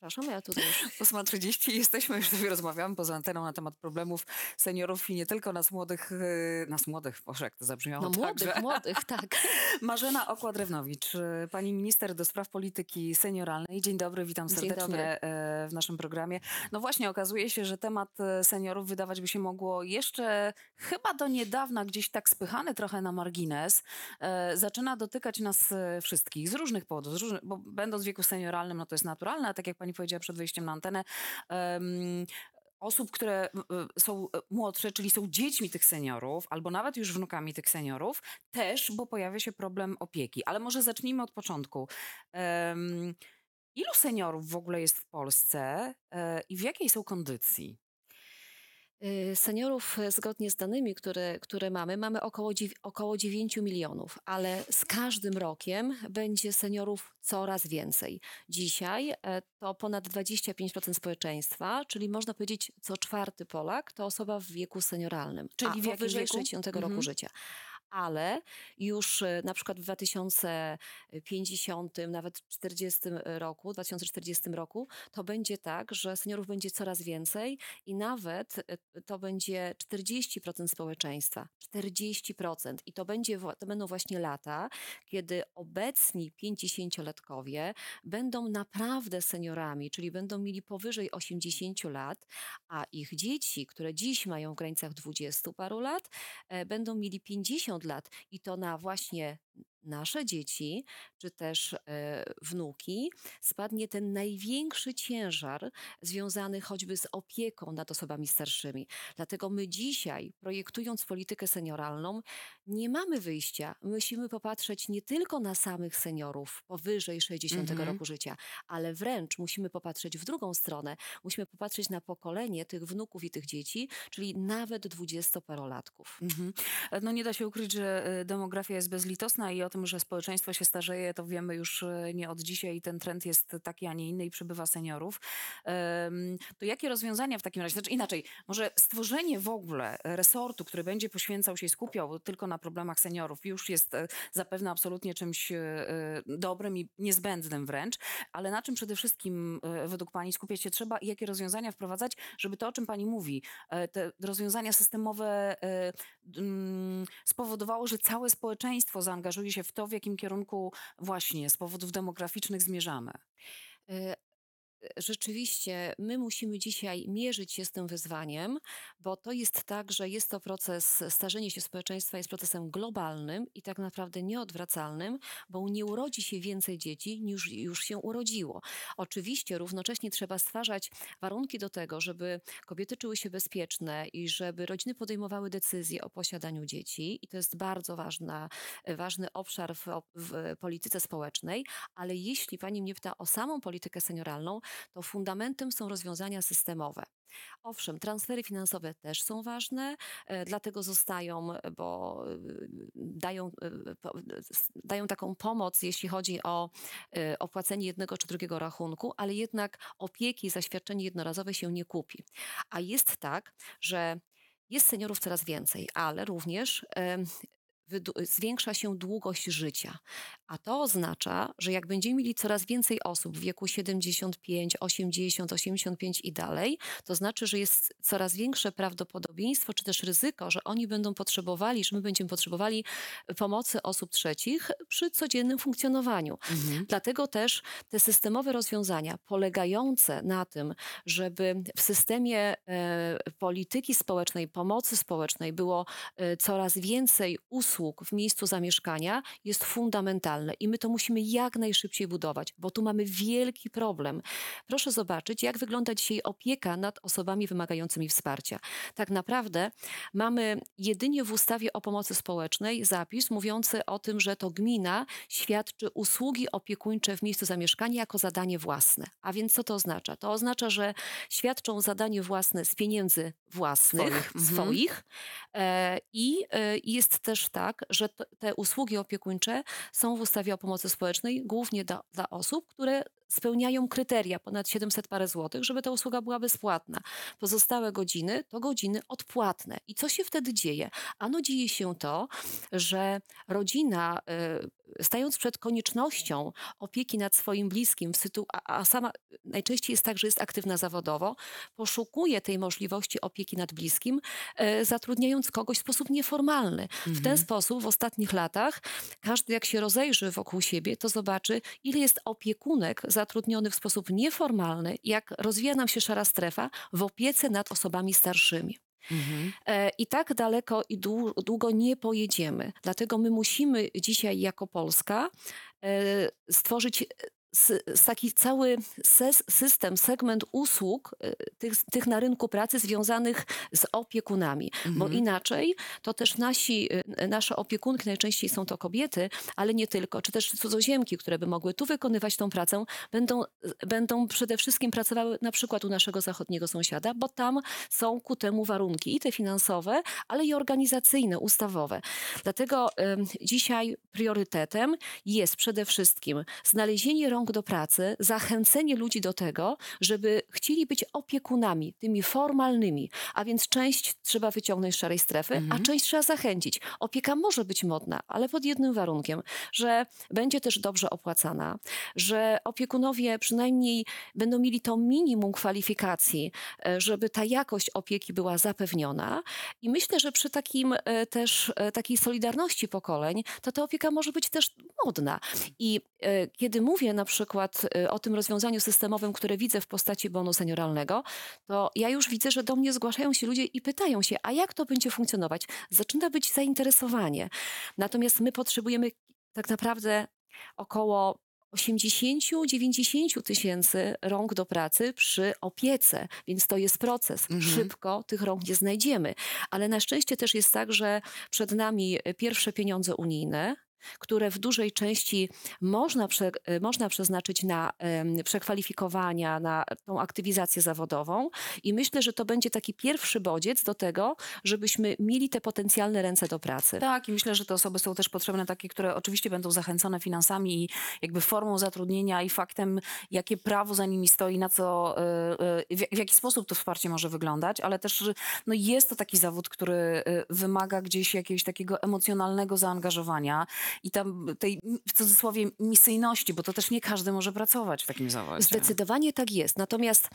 Przepraszam, ja tutaj już... 8:30 jesteśmy, już sobie rozmawiamy poza anteną na temat problemów seniorów i nie tylko nas młodych, Boże, jak to zabrzmiało, No młodych, tak. Marzena Okła-Drewnowicz, pani minister do spraw polityki senioralnej. Dzień dobry, witam Dzień serdecznie dobry. w naszym programie. No właśnie, okazuje się, że temat seniorów wydawać by się mogło jeszcze chyba do niedawna gdzieś tak spychany trochę na margines. Zaczyna dotykać nas wszystkich z różnych powodów, bo będąc w wieku senioralnym, no to jest naturalne, a tak jak pani powiedziała przed wejściem na antenę, osób, które są młodsze, czyli są dziećmi tych seniorów, albo nawet już wnukami tych seniorów, też, bo pojawia się problem opieki. Ale może zacznijmy od początku. Ilu seniorów w ogóle jest w Polsce i w jakiej są kondycji? Seniorów zgodnie z danymi, które mamy około 9 milionów, ale z każdym rokiem będzie seniorów coraz więcej. Dzisiaj to ponad 25% społeczeństwa, czyli można powiedzieć co czwarty Polak to osoba w wieku senioralnym, Czyli w jakim powyżej wieku? 60 roku życia. Ale już na przykład w 2050, nawet 2040 roku, to będzie tak, że seniorów będzie coraz więcej i nawet to będzie 40% społeczeństwa. 40%. I to będą właśnie lata, kiedy obecni 50-latkowie będą naprawdę seniorami, czyli będą mieli powyżej 80 lat, a ich dzieci, które dziś mają w granicach 20 paru lat, będą mieli 50 lat i to na właśnie nasze dzieci, czy też wnuki, spadnie ten największy ciężar związany choćby z opieką nad osobami starszymi. Dlatego my dzisiaj, projektując politykę senioralną, nie mamy wyjścia. Musimy popatrzeć nie tylko na samych seniorów powyżej 60 roku życia, ale wręcz musimy popatrzeć w drugą stronę. Musimy popatrzeć na pokolenie tych wnuków i tych dzieci, czyli nawet 20-parolatków. No nie da się ukryć, że demografia jest bezlitosna i o tym, że społeczeństwo się starzeje, to wiemy już nie od dzisiaj i ten trend jest taki, a nie inny i przybywa seniorów. To jakie rozwiązania w takim razie? Znaczy inaczej, może stworzenie w ogóle resortu, który będzie poświęcał się i skupiał tylko na problemach seniorów, już jest zapewne absolutnie czymś dobrym i niezbędnym wręcz, ale na czym przede wszystkim według pani skupiać się trzeba i jakie rozwiązania wprowadzać, żeby to, o czym pani mówi, te rozwiązania systemowe spowodowało, że całe społeczeństwo zaangażuje się w to, w jakim kierunku właśnie z powodów demograficznych zmierzamy. Rzeczywiście, my musimy dzisiaj mierzyć się z tym wyzwaniem, bo to jest tak, że jest to proces, starzenie się społeczeństwa jest procesem globalnym i tak naprawdę nieodwracalnym, bo nie urodzi się więcej dzieci niż już się urodziło. Oczywiście równocześnie trzeba stwarzać warunki do tego, żeby kobiety czuły się bezpieczne i żeby rodziny podejmowały decyzje o posiadaniu dzieci i to jest bardzo ważny obszar w polityce społecznej, ale jeśli pani mnie pyta o samą politykę senioralną, to fundamentem są rozwiązania systemowe. Owszem, transfery finansowe też są ważne, dlatego zostają, bo dają taką pomoc, jeśli chodzi o opłacenie jednego czy drugiego rachunku, ale jednak opieki za świadczenie jednorazowe się nie kupi. A jest tak, że jest seniorów coraz więcej, ale również zwiększa się długość życia. A to oznacza, że jak będziemy mieli coraz więcej osób w wieku 75, 80, 85 i dalej, to znaczy, że jest coraz większe prawdopodobieństwo, czy też ryzyko, że oni będą potrzebowali, że my będziemy potrzebowali pomocy osób trzecich przy codziennym funkcjonowaniu. Dlatego też te systemowe rozwiązania polegające na tym, żeby w systemie polityki społecznej, pomocy społecznej było coraz więcej usług w miejscu zamieszkania jest fundamentalne i my to musimy jak najszybciej budować, bo tu mamy wielki problem. Proszę zobaczyć, jak wygląda dzisiaj opieka nad osobami wymagającymi wsparcia. Tak naprawdę mamy jedynie w ustawie o pomocy społecznej zapis mówiący o tym, że to gmina świadczy usługi opiekuńcze w miejscu zamieszkania jako zadanie własne. A więc co to oznacza? To oznacza, że świadczą zadanie własne z pieniędzy własnych, swoich. I jest też tak, że te usługi opiekuńcze są w ustawie o pomocy społecznej głównie dla osób, które spełniają kryteria ponad 700 parę złotych, żeby ta usługa była bezpłatna. Pozostałe godziny to godziny odpłatne. I co się wtedy dzieje? Ano dzieje się to, że rodzina, stając przed koniecznością opieki nad swoim bliskim, a sama najczęściej jest tak, że jest aktywna zawodowo, poszukuje tej możliwości opieki nad bliskim, zatrudniając kogoś w sposób nieformalny. W ten Mhm. sposób w ostatnich latach każdy, jak się rozejrzy wokół siebie, to zobaczy, ile jest opiekunek zatrudnionych w sposób nieformalny, jak rozwija nam się szara strefa w opiece nad osobami starszymi. Mhm. I tak daleko i długo nie pojedziemy. Dlatego my musimy dzisiaj jako Polska stworzyć taki cały system, segment usług tych na rynku pracy związanych z opiekunami, bo Mhm. inaczej to też nasze opiekunki, najczęściej są to kobiety, ale nie tylko, czy też cudzoziemki, które by mogły tu wykonywać tą pracę, będą przede wszystkim pracowały na przykład u naszego zachodniego sąsiada, bo tam są ku temu warunki i te finansowe, ale i organizacyjne, ustawowe. Dlatego dzisiaj priorytetem jest przede wszystkim znalezienie rąk do pracy, zachęcenie ludzi do tego, żeby chcieli być opiekunami, tymi formalnymi, a więc część trzeba wyciągnąć z szarej strefy, a Mhm. część trzeba zachęcić. Opieka może być modna, ale pod jednym warunkiem, że będzie też dobrze opłacana, że opiekunowie przynajmniej będą mieli to minimum kwalifikacji, żeby ta jakość opieki była zapewniona. I myślę, że przy takiej solidarności pokoleń, to ta opieka może być też modna. I kiedy mówię na przykład o tym rozwiązaniu systemowym, które widzę w postaci bonu senioralnego, to ja już widzę, że do mnie zgłaszają się ludzie i pytają się, a jak to będzie funkcjonować? Zaczyna być zainteresowanie. Natomiast my potrzebujemy tak naprawdę około 80-90 tysięcy rąk do pracy przy opiece, więc to jest proces. Mhm. Szybko tych rąk nie znajdziemy. Ale na szczęście też jest tak, że przed nami pierwsze pieniądze unijne, które w dużej części można przeznaczyć na przekwalifikowania, na tą aktywizację zawodową. I myślę, że to będzie taki pierwszy bodziec do tego, żebyśmy mieli te potencjalne ręce do pracy. Tak, i myślę, że te osoby są też potrzebne takie, które oczywiście będą zachęcone finansami i jakby formą zatrudnienia i faktem, jakie prawo za nimi stoi, na co, w jaki sposób to wsparcie może wyglądać, ale też no jest to taki zawód, który wymaga gdzieś jakiegoś takiego emocjonalnego zaangażowania i tam tej w cudzysłowie misyjności, bo to też nie każdy może pracować w takim zawodzie. Zdecydowanie tak jest. Natomiast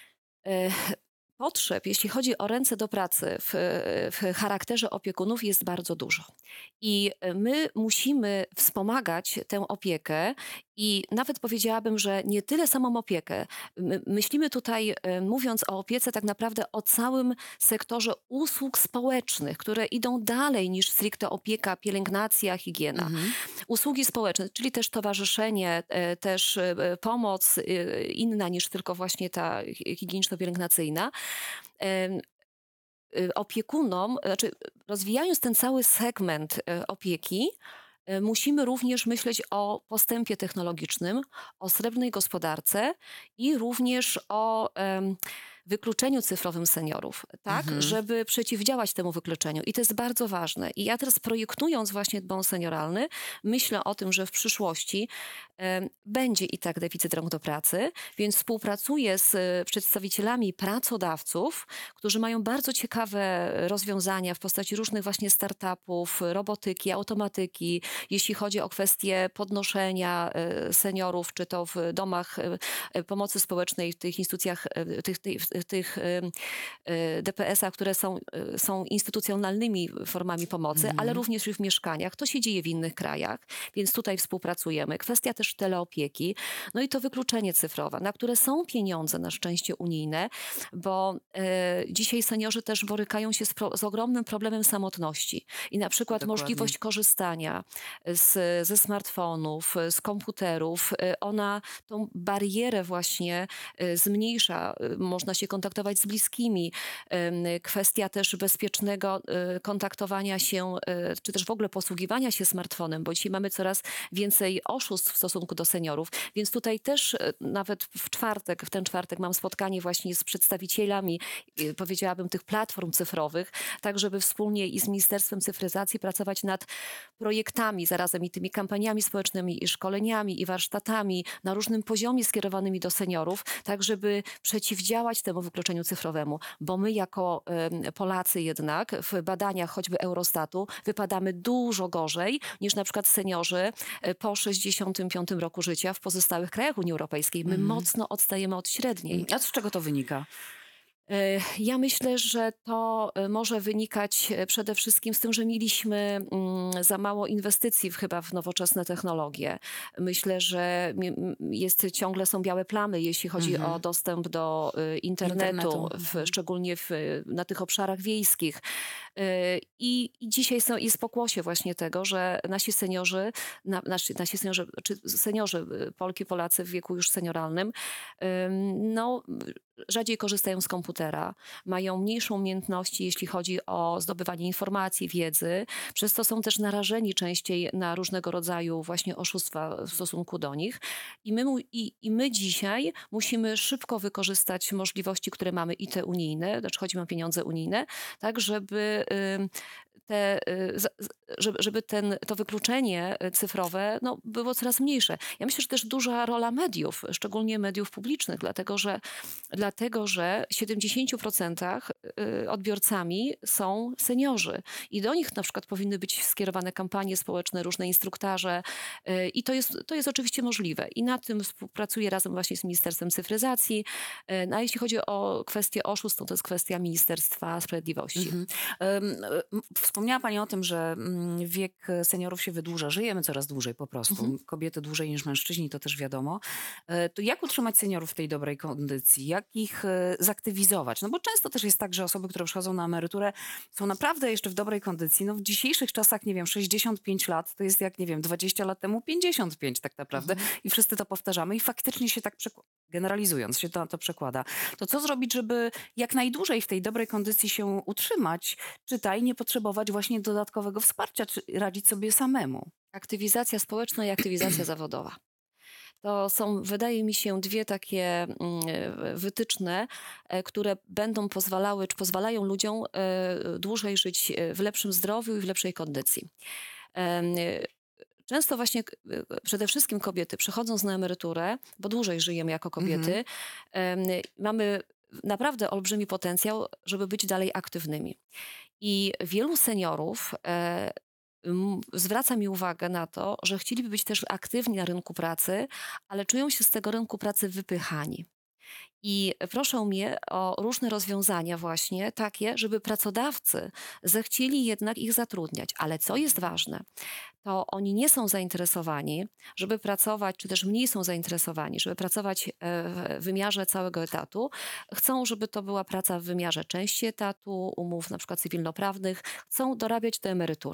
e, potrzeb, jeśli chodzi o ręce do pracy w charakterze opiekunów, jest bardzo dużo. I my musimy wspomagać tę opiekę i nawet powiedziałabym, że nie tyle samą opiekę. Myślimy tutaj, mówiąc o opiece, tak naprawdę o całym sektorze usług społecznych, które idą dalej niż stricte opieka, pielęgnacja, higiena. Mhm. Usługi społeczne, czyli też towarzyszenie, też pomoc inna niż tylko właśnie ta higieniczno-pielęgnacyjna. Em, Opiekunom, znaczy rozwijając ten cały segment opieki, musimy również myśleć o postępie technologicznym, o srebrnej gospodarce i również o wykluczeniu cyfrowym seniorów, tak, Mhm. żeby przeciwdziałać temu wykluczeniu. I to jest bardzo ważne. I ja teraz projektując właśnie bon senioralny, myślę o tym, że w przyszłości będzie i tak deficyt rąk do pracy, więc współpracuję z przedstawicielami pracodawców, którzy mają bardzo ciekawe rozwiązania w postaci różnych właśnie startupów, robotyki, automatyki, jeśli chodzi o kwestie podnoszenia seniorów, czy to w domach pomocy społecznej, w tych instytucjach, DPS-ach, które są instytucjonalnymi formami pomocy, ale Mhm. również i w mieszkaniach. To się dzieje w innych krajach, więc tutaj współpracujemy. Kwestia też teleopieki, no i to wykluczenie cyfrowe, na które są pieniądze na szczęście unijne, bo dzisiaj seniorzy też borykają się z ogromnym problemem samotności i na przykład Dokładnie. możliwość korzystania ze smartfonów, z komputerów, ona tą barierę właśnie zmniejsza, można się się kontaktować z bliskimi, kwestia też bezpiecznego kontaktowania się, czy też w ogóle posługiwania się smartfonem, bo dzisiaj mamy coraz więcej oszustw w stosunku do seniorów, więc tutaj też nawet w ten czwartek mam spotkanie właśnie z przedstawicielami, powiedziałabym, tych platform cyfrowych, tak żeby wspólnie i z Ministerstwem Cyfryzacji pracować nad projektami, zarazem i tymi kampaniami społecznymi, i szkoleniami, i warsztatami na różnym poziomie skierowanymi do seniorów, tak żeby przeciwdziałać temu wykluczeniu cyfrowemu, bo my jako Polacy jednak w badaniach choćby Eurostatu wypadamy dużo gorzej niż na przykład seniorzy po 65 roku życia w pozostałych krajach Unii Europejskiej. My Mhm. mocno odstajemy od średniej. A z czego to wynika? Ja myślę, że to może wynikać przede wszystkim z tym, że mieliśmy za mało inwestycji chyba w nowoczesne technologie. Myślę, że ciągle są białe plamy, jeśli chodzi o dostęp do internetu, szczególnie na tych obszarach wiejskich. I dzisiaj jest pokłosie właśnie tego, że nasi seniorzy, czy seniorzy, Polki, Polacy w wieku już senioralnym, no, rzadziej korzystają z komputera, mają mniejszą umiejętności, jeśli chodzi o zdobywanie informacji, wiedzy, przez to są też narażeni częściej na różnego rodzaju właśnie oszustwa w stosunku do nich. I my dzisiaj musimy szybko wykorzystać możliwości, które mamy i te unijne, znaczy chodzi mi o pieniądze unijne, tak żeby żeby to wykluczenie cyfrowe było coraz mniejsze. Ja myślę, że też duża rola mediów, szczególnie mediów publicznych, dlatego że w 70% odbiorcami są seniorzy i do nich na przykład powinny być skierowane kampanie społeczne, różne instruktaże i to jest oczywiście możliwe. I na tym współpracuję razem właśnie z Ministerstwem Cyfryzacji. No a jeśli chodzi o kwestię oszustw, to jest kwestia Ministerstwa Sprawiedliwości. Wspomniała Pani o tym, że wiek seniorów się wydłuża. Żyjemy coraz dłużej po prostu. Kobiety dłużej niż mężczyźni, to też wiadomo. To jak utrzymać seniorów w tej dobrej kondycji? Jak ich zaktywizować? No bo często też jest tak, że osoby, które przychodzą na emeryturę, są naprawdę jeszcze w dobrej kondycji. No w dzisiejszych czasach, nie wiem, 65 lat to jest jak, nie wiem, 20 lat temu 55 tak naprawdę. I wszyscy to powtarzamy i faktycznie się tak generalizując się to przekłada. To co zrobić, żeby jak najdłużej w tej dobrej kondycji się utrzymać, czytaj, nie potrzebować właśnie dodatkowego wsparcia, czy radzić sobie samemu? Aktywizacja społeczna i aktywizacja zawodowa. To są, wydaje mi się, dwie takie wytyczne, które będą pozwalały, czy pozwalają ludziom dłużej żyć w lepszym zdrowiu i w lepszej kondycji. Często właśnie przede wszystkim kobiety przychodząc na emeryturę, bo dłużej żyjemy jako kobiety, mamy naprawdę olbrzymi potencjał, żeby być dalej aktywnymi. I wielu seniorów zwraca mi uwagę na to, że chcieliby być też aktywni na rynku pracy, ale czują się z tego rynku pracy wypychani. I proszą mnie o różne rozwiązania właśnie takie, żeby pracodawcy zechcieli jednak ich zatrudniać. Ale co jest ważne, to oni nie są zainteresowani, żeby pracować, czy też mniej są zainteresowani, żeby pracować w wymiarze całego etatu. Chcą, żeby to była praca w wymiarze części etatu, umów na przykład cywilnoprawnych. Chcą dorabiać do emerytury.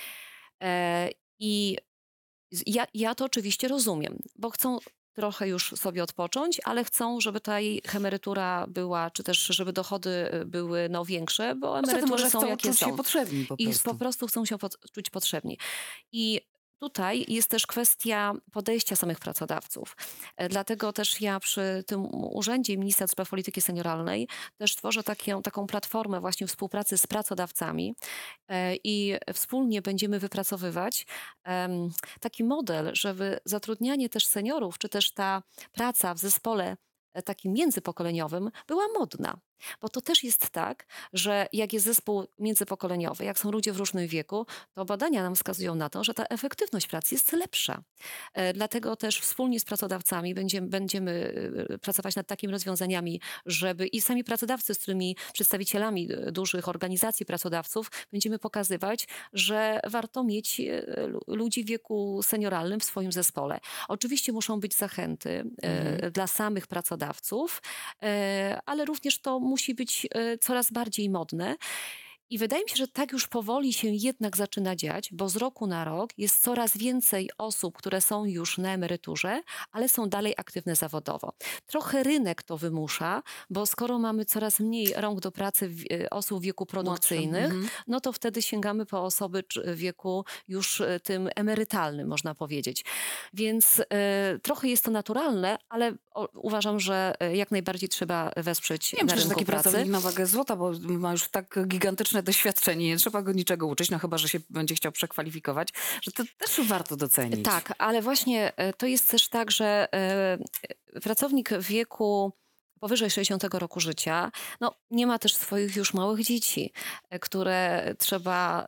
I ja to oczywiście rozumiem, bo chcą trochę już sobie odpocząć, ale chcą, żeby ta ich emerytura była, czy też żeby dochody były większe, bo Poza tym emerytury może są chcą jakie czuć się są. potrzebni po I po prostu. prostu chcą się czuć potrzebni. I tutaj jest też kwestia podejścia samych pracodawców. Dlatego też ja przy tym urzędzie Ministra Spraw Polityki Senioralnej też tworzę taką platformę właśnie współpracy z pracodawcami i wspólnie będziemy wypracowywać taki model, żeby zatrudnianie też seniorów, czy też ta praca w zespole takim międzypokoleniowym była modna. Bo to też jest tak, że jak jest zespół międzypokoleniowy, jak są ludzie w różnym wieku, to badania nam wskazują na to, że ta efektywność pracy jest lepsza. Dlatego też wspólnie z pracodawcami będziemy pracować nad takimi rozwiązaniami, żeby i sami pracodawcy, z którymi przedstawicielami dużych organizacji pracodawców będziemy pokazywać, że warto mieć ludzi w wieku senioralnym w swoim zespole. Oczywiście muszą być zachęty dla samych pracodawców, ale również to musi być coraz bardziej modne. I wydaje mi się, że tak już powoli się jednak zaczyna dziać, bo z roku na rok jest coraz więcej osób, które są już na emeryturze, ale są dalej aktywne zawodowo. Trochę rynek to wymusza, bo skoro mamy coraz mniej rąk do pracy osób w wieku Młodszym. produkcyjnych, no to wtedy sięgamy po osoby w wieku już tym emerytalnym, można powiedzieć. Więc trochę jest to naturalne, ale uważam, że jak najbardziej trzeba wesprzeć Nie, na myślę, że rynku taki pracy. pracownik na wagę złota, bo ma już tak gigantyczne doświadczenie, nie trzeba go niczego uczyć, no chyba, że się będzie chciał przekwalifikować, że to też warto docenić. Tak, ale właśnie to jest też tak, że pracownik w wieku powyżej 60 roku życia, no, nie ma też swoich już małych dzieci, które trzeba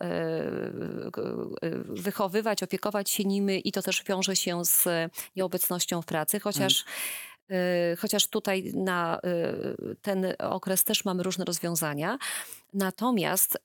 wychowywać, opiekować się nimi i to też wiąże się z nieobecnością w pracy, Mm. chociaż tutaj na ten okres też mamy różne rozwiązania. Natomiast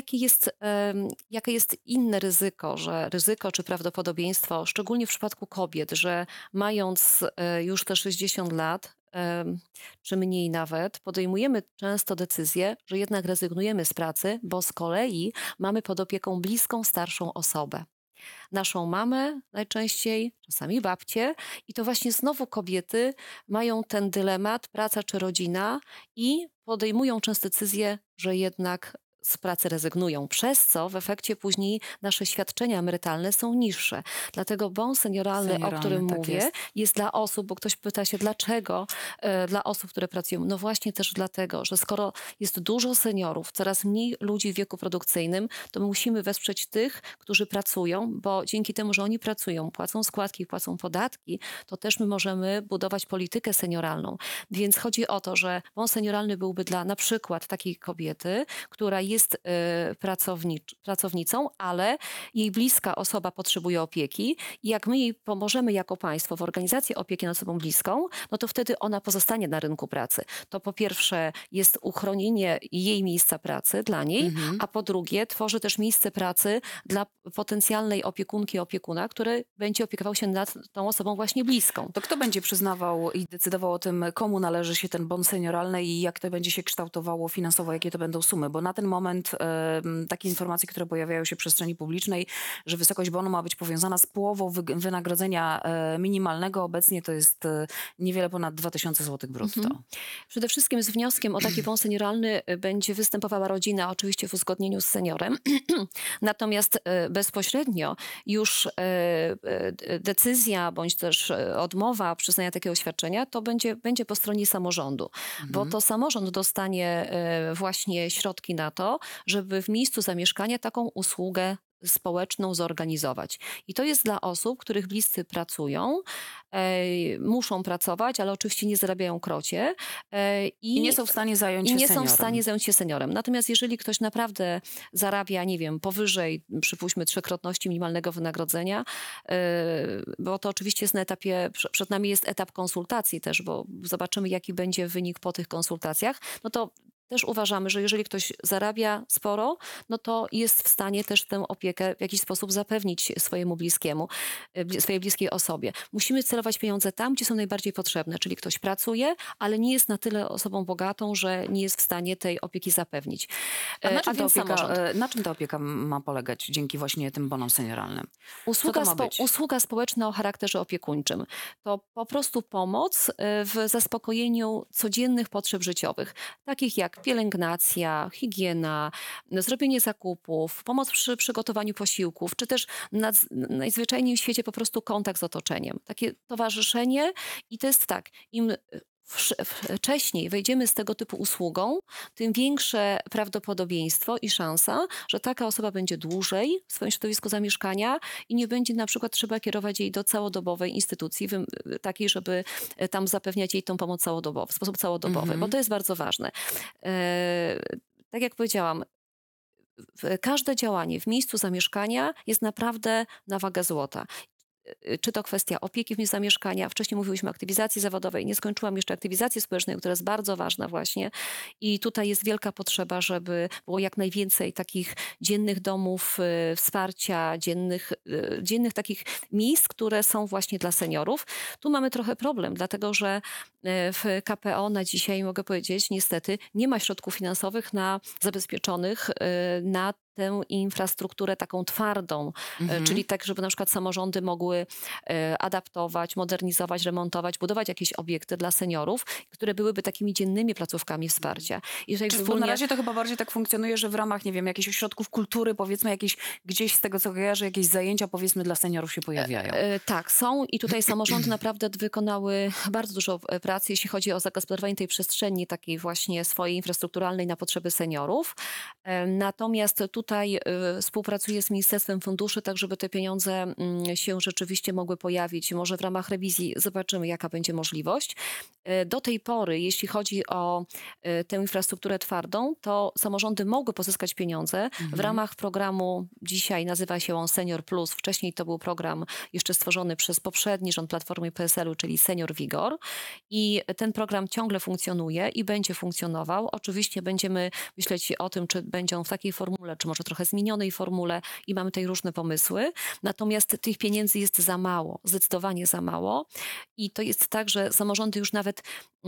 jakie jest inne ryzyko, ryzyko czy prawdopodobieństwo, szczególnie w przypadku kobiet, że mając już te 60 lat, czy mniej nawet, podejmujemy często decyzję, że jednak rezygnujemy z pracy, bo z kolei mamy pod opieką bliską, starszą osobę. Naszą mamę najczęściej, czasami babcię, i to właśnie znowu kobiety mają ten dylemat, praca czy rodzina, i podejmują często decyzję, że jednak z pracy rezygnują, przez co w efekcie później nasze świadczenia emerytalne są niższe. Dlatego bon senioralny, o Senioralny, którym tak mówię, jest. jest dla osób, bo ktoś pyta się dlaczego, dla osób, które pracują. No właśnie też dlatego, że skoro jest dużo seniorów, coraz mniej ludzi w wieku produkcyjnym, to my musimy wesprzeć tych, którzy pracują, bo dzięki temu, że oni pracują, płacą składki, płacą podatki, to też my możemy budować politykę senioralną. Więc chodzi o to, że bon senioralny byłby dla na przykład takiej kobiety, która jest pracownicą, ale jej bliska osoba potrzebuje opieki i jak my jej pomożemy jako państwo w organizacji opieki nad osobą bliską, no to wtedy ona pozostanie na rynku pracy. To po pierwsze jest uchronienie jej miejsca pracy dla niej, Mhm. a po drugie tworzy też miejsce pracy dla potencjalnej opiekunki, opiekuna, który będzie opiekował się nad tą osobą właśnie bliską. To kto będzie przyznawał i decydował o tym, komu należy się ten bon senioralny i jak to będzie się kształtowało finansowo, jakie to będą sumy? Bo na ten moment takie informacje, które pojawiają się w przestrzeni publicznej, że wysokość bonu ma być powiązana z połową wynagrodzenia minimalnego. Obecnie to jest niewiele ponad 2000 zł brutto. Przede wszystkim z wnioskiem o taki bon senioralny będzie występowała rodzina, oczywiście w uzgodnieniu z seniorem. Natomiast bezpośrednio już decyzja bądź też odmowa przyznania takiego świadczenia to będzie po stronie samorządu, bo Mhm. to samorząd dostanie właśnie środki na to, żeby w miejscu zamieszkania taką usługę społeczną zorganizować. I to jest dla osób, których bliscy pracują, muszą pracować, ale oczywiście nie zarabiają krocie I nie są w stanie zająć i się nie są w stanie seniorem. zająć się seniorem. Natomiast jeżeli ktoś naprawdę zarabia, nie wiem, powyżej, przypuśćmy, trzykrotności minimalnego wynagrodzenia, bo to oczywiście jest na etapie, przed nami jest etap konsultacji też, bo zobaczymy, jaki będzie wynik po tych konsultacjach, no to też uważamy, że jeżeli ktoś zarabia sporo, no to jest w stanie też tę opiekę w jakiś sposób zapewnić swojemu bliskiemu, swojej bliskiej osobie. Musimy celować pieniądze tam, gdzie są najbardziej potrzebne, czyli ktoś pracuje, ale nie jest na tyle osobą bogatą, że nie jest w stanie tej opieki zapewnić. A na czym, Więc samorząd. na czym ta opieka ma polegać dzięki właśnie tym bonom senioralnym? Co to ma być? Usługa społeczna o charakterze opiekuńczym to po prostu pomoc w zaspokojeniu codziennych potrzeb życiowych, takich jak pielęgnacja, higiena, zrobienie zakupów, pomoc przy przygotowaniu posiłków, czy też najzwyczajniej w świecie po prostu kontakt z otoczeniem. Takie towarzyszenie i to jest tak, im wcześniej wejdziemy z tego typu usługą, tym większe prawdopodobieństwo i szansa, że taka osoba będzie dłużej w swoim środowisku zamieszkania i nie będzie na przykład trzeba kierować jej do całodobowej instytucji, takiej, żeby tam zapewniać jej tą pomoc w sposób całodobowy, bo to jest bardzo ważne. Tak jak powiedziałam, każde działanie w miejscu zamieszkania jest naprawdę na wagę złota. czy to kwestia opieki w miejscu zamieszkania. Wcześniej mówiłyśmy o aktywizacji zawodowej. Nie skończyłam jeszcze aktywizacji społecznej, która jest bardzo ważna właśnie. I tutaj jest wielka potrzeba, żeby było jak najwięcej takich dziennych domów wsparcia, dziennych takich miejsc, które są właśnie dla seniorów. Tu mamy trochę problem, dlatego że w KPO na dzisiaj, mogę powiedzieć, niestety nie ma środków finansowych zabezpieczonych na tę infrastrukturę taką twardą, Mhm. czyli tak, żeby na przykład samorządy mogły adaptować, modernizować, remontować, budować jakieś obiekty dla seniorów, które byłyby takimi dziennymi placówkami wsparcia. I tutaj Bo na szczególnie razie to chyba bardziej tak funkcjonuje, że w ramach, nie wiem, jakichś ośrodków kultury, powiedzmy, jakieś gdzieś z tego, co kojarzę, jakieś zajęcia, powiedzmy, dla seniorów się pojawiają. Tak, są i tutaj samorządy naprawdę wykonały bardzo dużo pracy, jeśli chodzi o zagospodarowanie tej przestrzeni takiej właśnie swojej infrastrukturalnej na potrzeby seniorów. Natomiast tutaj współpracuję z Ministerstwem Funduszy, tak żeby te pieniądze się rzeczywiście mogły pojawić. Może w ramach rewizji zobaczymy, jaka będzie możliwość. Do tej pory, jeśli chodzi o tę infrastrukturę twardą, to samorządy mogły pozyskać pieniądze w Mhm. ramach programu, dzisiaj nazywa się on Senior Plus. Wcześniej to był program jeszcze stworzony przez poprzedni rząd Platformy i PSL-u, czyli Senior Vigor. I ten program ciągle funkcjonuje i będzie funkcjonował. Oczywiście będziemy myśleć o tym, czy będzie on w takiej formule, czy może trochę zmienionej formule i mamy tutaj różne pomysły. Natomiast tych pieniędzy jest za mało, zdecydowanie za mało. I to jest tak, że samorządy już nawet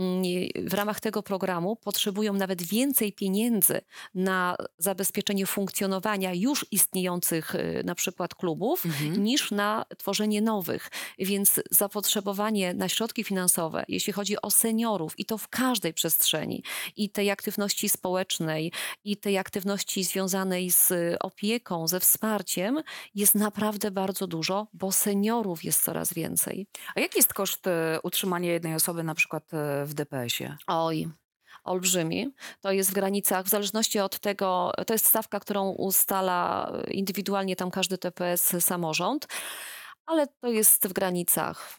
w ramach tego programu potrzebują nawet więcej pieniędzy na zabezpieczenie funkcjonowania już istniejących na przykład klubów, Mhm. niż na tworzenie nowych. Więc zapotrzebowanie na środki finansowe, jeśli chodzi o seniorów i to w każdej przestrzeni, i tej aktywności społecznej, i tej aktywności związanej z opieką, ze wsparciem, jest naprawdę bardzo dużo, bo seniorów jest coraz więcej. A jaki jest koszt utrzymania jednej osoby na przykład w DPS-ie? Oj, olbrzymi. To jest w granicach, w zależności od tego, to jest stawka, którą ustala indywidualnie tam każdy TPS, samorząd, ale to jest w granicach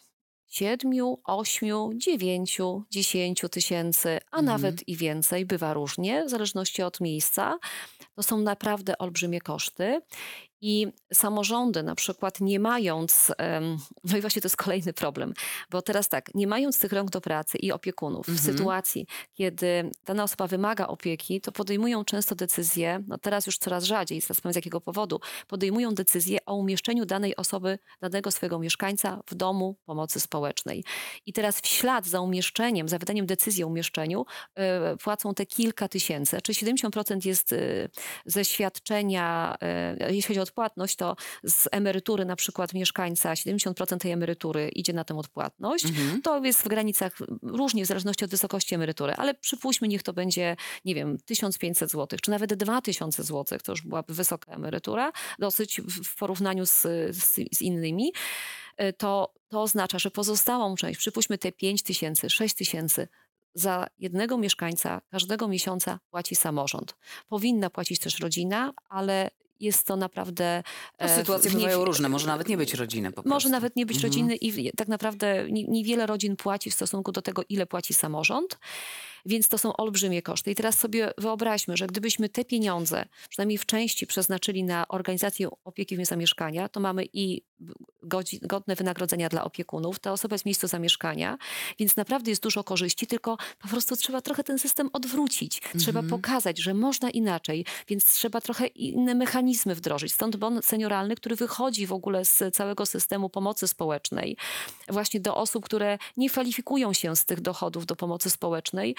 7, 8, 9, 10 tysięcy, a Mhm. nawet i więcej. Bywa różnie, w zależności od miejsca. To są naprawdę olbrzymie koszty. I samorządy na przykład nie mając, no i właśnie to jest kolejny problem, bo teraz tak, nie mając tych rąk do pracy i opiekunów w Mhm. sytuacji, kiedy dana osoba wymaga opieki, to podejmują często decyzję, no teraz już coraz rzadziej, zaraz powiem z jakiego powodu, podejmują decyzję o umieszczeniu danej osoby, danego swojego mieszkańca w domu pomocy społecznej. I teraz w ślad za umieszczeniem, za wydaniem decyzji o umieszczeniu, płacą te kilka tysięcy, czy 70% jest ze świadczenia, jeśli chodzi o odpłatność, to z emerytury na przykład mieszkańca 70% tej emerytury idzie na tę odpłatność. Mhm. To jest w granicach różnie w zależności od wysokości emerytury, ale przypuśćmy, niech to będzie, nie wiem, 1500 zł, czy nawet 2000 zł, to już byłaby wysoka emerytura, dosyć w porównaniu z innymi. To oznacza, że pozostałą część, przypuśćmy te 5000, 6000, za jednego mieszkańca każdego miesiąca płaci samorząd. Powinna płacić też rodzina, ale jest to naprawdę No, sytuacje w bywają różne, może nawet nie być rodziny po może prostu. nawet nie być Mhm. rodziny i tak naprawdę niewiele rodzin płaci w stosunku do tego, ile płaci samorząd, więc to są olbrzymie koszty. I teraz sobie wyobraźmy, że gdybyśmy te pieniądze, przynajmniej w części przeznaczyli na organizację opieki w miejscu zamieszkania, to mamy i godne wynagrodzenia dla opiekunów, ta osoba jest w miejscu zamieszkania, więc naprawdę jest dużo korzyści, tylko po prostu trzeba trochę ten system odwrócić. Trzeba Mhm. pokazać, że można inaczej, więc trzeba trochę inne mechanizmy wdrożyć. Stąd bon senioralny, który wychodzi w ogóle z całego systemu pomocy społecznej, właśnie do osób, które nie kwalifikują się z tych dochodów do pomocy społecznej,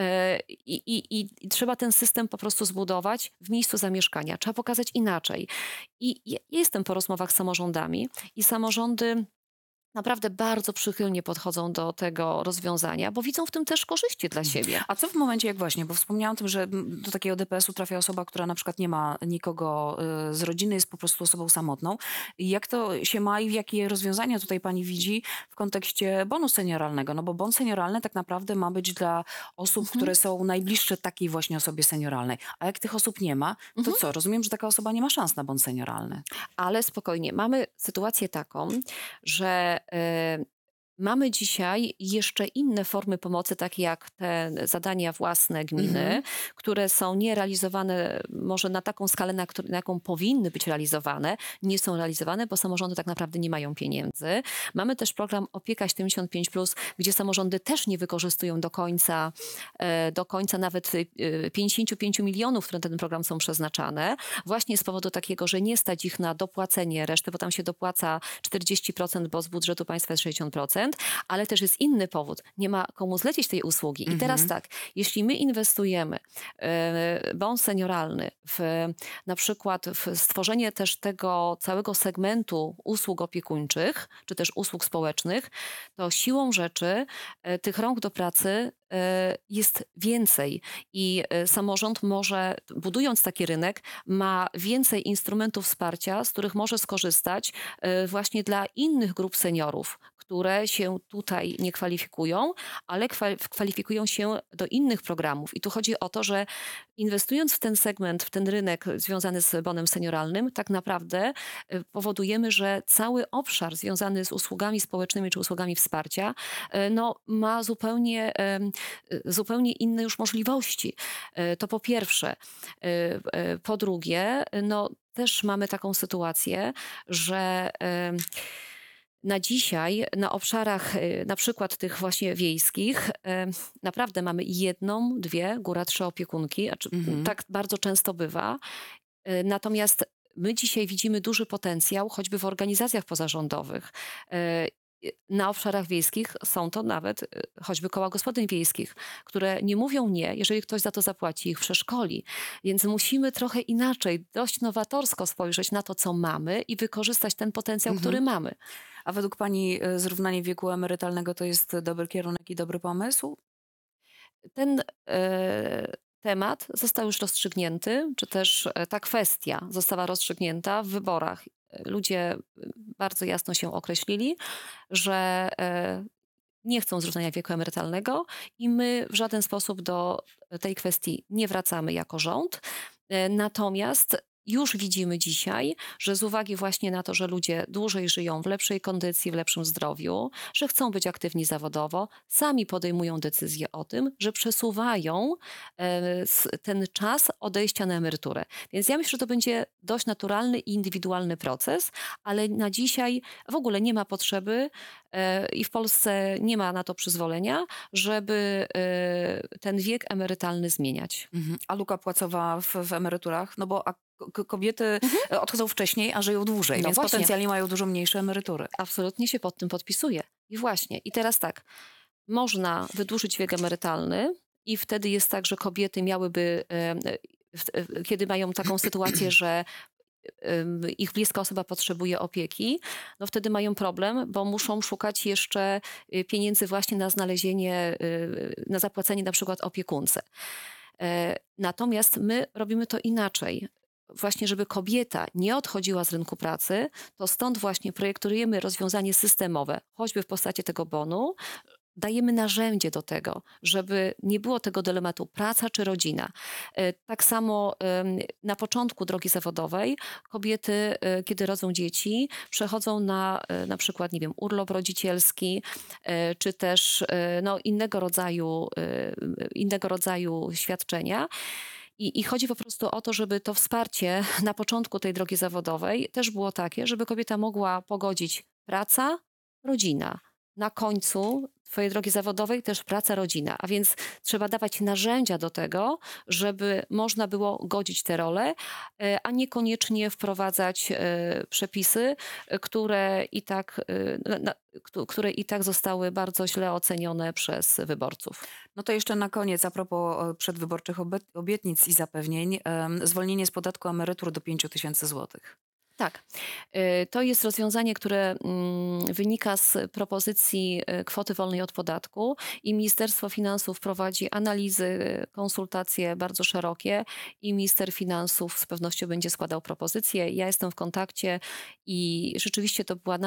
i trzeba ten system po prostu zbudować w miejscu zamieszkania. Trzeba pokazać inaczej. I ja jestem po rozmowach z samorządami i samorządy naprawdę bardzo przychylnie podchodzą do tego rozwiązania, bo widzą w tym też korzyści dla siebie. A co w momencie, jak właśnie, bo wspomniałam o tym, że do takiego DPS-u trafia osoba, która na przykład nie ma nikogo z rodziny, jest po prostu osobą samotną. I jak to się ma i jakie rozwiązania tutaj pani widzi w kontekście bonu senioralnego? No bo bon senioralny tak naprawdę ma być dla osób, Mhm, które są najbliższe takiej właśnie osobie senioralnej. A jak tych osób nie ma, to mhm. co? Rozumiem, że taka osoba nie ma szans na bon senioralny. Ale spokojnie, mamy sytuację taką, że Mamy dzisiaj jeszcze inne formy pomocy, takie jak te zadania własne Mhm. gminy, które są nierealizowane może na taką skalę, na jaką powinny być realizowane. Nie są realizowane, bo samorządy tak naprawdę nie mają pieniędzy. Mamy też program Opieka 75+, gdzie samorządy też nie wykorzystują do końca nawet 55 milionów, które na ten program są przeznaczane, właśnie z powodu takiego, że nie stać ich na dopłacenie reszty, bo tam się dopłaca 40%, bo z budżetu państwa jest 60%, ale też jest inny powód. Nie ma komu zlecić tej usługi. I teraz Mhm. tak, jeśli my inwestujemy bon senioralny na przykład w stworzenie też tego całego segmentu usług opiekuńczych, czy też usług społecznych, to siłą rzeczy tych rąk do pracy jest więcej i samorząd może, budując taki rynek, ma więcej instrumentów wsparcia, z których może skorzystać właśnie dla innych grup seniorów, które się tutaj nie kwalifikują, ale kwalifikują się do innych programów. I tu chodzi o to, że inwestując w ten segment, w ten rynek związany z bonem senioralnym, tak naprawdę powodujemy, że cały obszar związany z usługami społecznymi czy usługami wsparcia no, ma zupełnie inne już możliwości. To po pierwsze. Po drugie, no, też mamy taką sytuację, że na dzisiaj na obszarach na przykład tych właśnie wiejskich naprawdę mamy jedną, dwie, góra trzy opiekunki, Mhm. tak bardzo często bywa. Natomiast my dzisiaj widzimy duży potencjał choćby w organizacjach pozarządowych. Na obszarach wiejskich są to nawet choćby koła gospodyń wiejskich, które nie mówią nie, jeżeli ktoś za to zapłaci, ich przeszkoli. Więc musimy trochę inaczej, dość nowatorsko spojrzeć na to, co mamy i wykorzystać ten potencjał, który Mhm. mamy. A według pani zrównanie wieku emerytalnego to jest dobry kierunek i dobry pomysł? Ten temat został już rozstrzygnięty, czy też ta kwestia została rozstrzygnięta w wyborach. Ludzie bardzo jasno się określili, że nie chcą zrównania wieku emerytalnego i my w żaden sposób do tej kwestii nie wracamy jako rząd. Natomiast już widzimy dzisiaj, że z uwagi właśnie na to, że ludzie dłużej żyją w lepszej kondycji, w lepszym zdrowiu, że chcą być aktywni zawodowo, sami podejmują decyzję o tym, że przesuwają ten czas odejścia na emeryturę. Więc ja myślę, że to będzie dość naturalny i indywidualny proces, ale na dzisiaj w ogóle nie ma potrzeby i w Polsce nie ma na to przyzwolenia, żeby ten wiek emerytalny zmieniać. Mhm. A luka płacowa w emeryturach? No bo kobiety Mhm. odchodzą wcześniej, a żyją dłużej, No więc właśnie, potencjalnie mają dużo mniejsze emerytury. absolutnie się pod tym podpisuję. I właśnie, i teraz tak, można wydłużyć wiek emerytalny i wtedy jest tak, że kobiety miałyby, kiedy mają taką sytuację, że ich bliska osoba potrzebuje opieki, no wtedy mają problem, bo muszą szukać jeszcze pieniędzy właśnie na znalezienie, na zapłacenie na przykład opiekunce. Natomiast my robimy to inaczej. Właśnie, żeby kobieta nie odchodziła z rynku pracy, to stąd właśnie projektujemy rozwiązanie systemowe, choćby w postaci tego bonu, dajemy narzędzie do tego, żeby nie było tego dylematu praca czy rodzina. Tak samo na początku drogi zawodowej kobiety, kiedy rodzą dzieci, przechodzą na przykład, nie wiem, urlop rodzicielski, czy też no, innego rodzaju świadczenia. I chodzi po prostu o to, żeby to wsparcie na początku tej drogi zawodowej też było takie, żeby kobieta mogła pogodzić praca, rodzina. Na końcu twojej drogi zawodowej też praca, rodzina. A więc trzeba dawać narzędzia do tego, żeby można było godzić te role, a niekoniecznie wprowadzać przepisy, które i tak, które i tak zostały bardzo źle ocenione przez wyborców. No to jeszcze na koniec, a propos przedwyborczych obietnic i zapewnień, zwolnienie z podatku emerytur do 5 000 złotych. Tak. To jest rozwiązanie, które wynika z propozycji kwoty wolnej od podatku i Ministerstwo Finansów prowadzi analizy, konsultacje bardzo szerokie i minister finansów z pewnością będzie składał propozycje. Ja jestem w kontakcie i rzeczywiście to była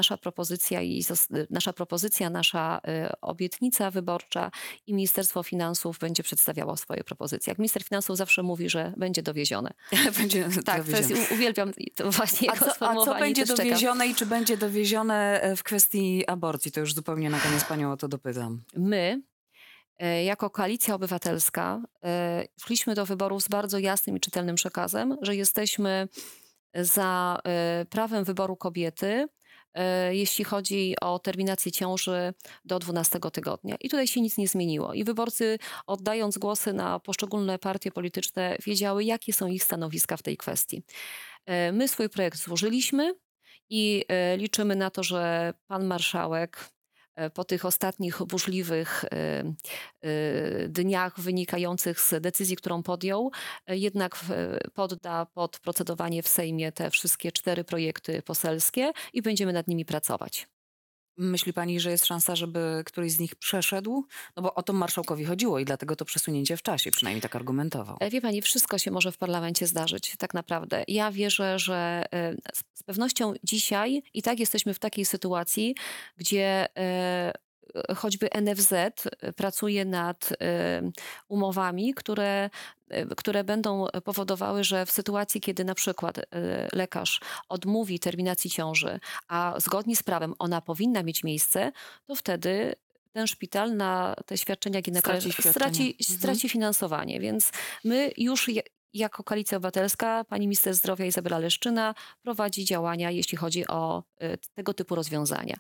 nasza obietnica wyborcza i Ministerstwo Finansów będzie przedstawiało swoje propozycje. Jak minister finansów zawsze mówi, że będzie dowiezione. Będzie Tak, to jest, dowiezione. uwielbiam to właśnie tego A co sformułowania będzie też czekam. dowiezione i czy będzie dowiezione w kwestii aborcji? To już zupełnie na koniec panią o to dopytam. My, jako Koalicja Obywatelska, szliśmy do wyborów z bardzo jasnym i czytelnym przekazem, że jesteśmy za prawem wyboru kobiety, jeśli chodzi o terminację ciąży do 12 tygodnia. I tutaj się nic nie zmieniło. I wyborcy, oddając głosy na poszczególne partie polityczne, wiedziały, jakie są ich stanowiska w tej kwestii. My swój projekt złożyliśmy i liczymy na to, że pan marszałek po tych ostatnich burzliwych dniach wynikających z decyzji, którą podjął, jednak podda pod procedowanie w Sejmie te wszystkie 4 projekty poselskie i będziemy nad nimi pracować. Myśli pani, że jest szansa, żeby któryś z nich przeszedł? No bo o to marszałkowi chodziło i dlatego to przesunięcie w czasie, przynajmniej tak argumentował. Wie pani, wszystko się może w parlamencie zdarzyć, tak naprawdę. Ja wierzę, że z pewnością dzisiaj i tak jesteśmy w takiej sytuacji, gdzie choćby NFZ pracuje nad umowami, które będą powodowały, że w sytuacji, kiedy na przykład lekarz odmówi terminacji ciąży, a zgodnie z prawem ona powinna mieć miejsce, to wtedy ten szpital na te świadczenia Straci ginekologiczne świadczenie. straci finansowanie. Więc my już jako Koalicja Obywatelska, pani minister zdrowia Izabela Leszczyna prowadzi działania, jeśli chodzi o tego typu rozwiązania.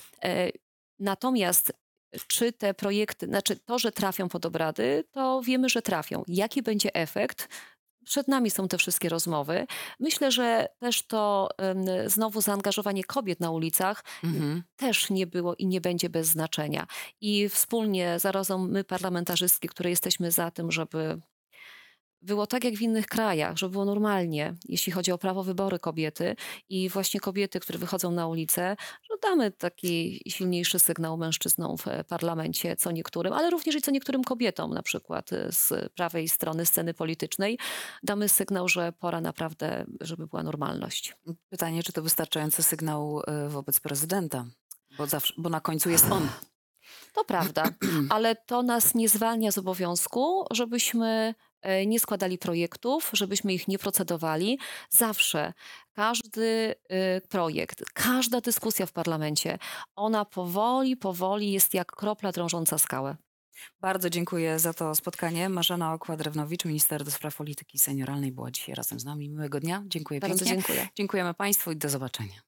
Natomiast czy te projekty, znaczy to, że trafią pod obrady, to wiemy, że trafią. Jaki będzie efekt? Przed nami są te wszystkie rozmowy. Myślę, że też to znowu zaangażowanie kobiet na ulicach Mhm. też nie było i nie będzie bez znaczenia. I wspólnie zarazem my, parlamentarzystki, które jesteśmy za tym, żeby było tak jak w innych krajach, żeby było normalnie, jeśli chodzi o prawo wyboru kobiety i właśnie kobiety, które wychodzą na ulicę, że damy taki silniejszy sygnał mężczyznom w parlamencie, co niektórym, ale również i co niektórym kobietom, na przykład z prawej strony sceny politycznej, damy sygnał, że pora naprawdę, żeby była normalność. Pytanie, czy to wystarczający sygnał wobec prezydenta? Bo na końcu jest on. To prawda, ale to nas nie zwalnia z obowiązku, żebyśmy nie składali projektów, żebyśmy ich nie procedowali. Zawsze każdy projekt, każda dyskusja w parlamencie, ona powoli, powoli jest jak kropla drążąca skałę. Bardzo dziękuję za to spotkanie. Marzena Okła-Drewnowicz, minister do spraw polityki senioralnej, była dzisiaj razem z nami. Miłego dnia. Dziękuję Bardzo pięknie. dziękuję. Dziękujemy państwu i do zobaczenia.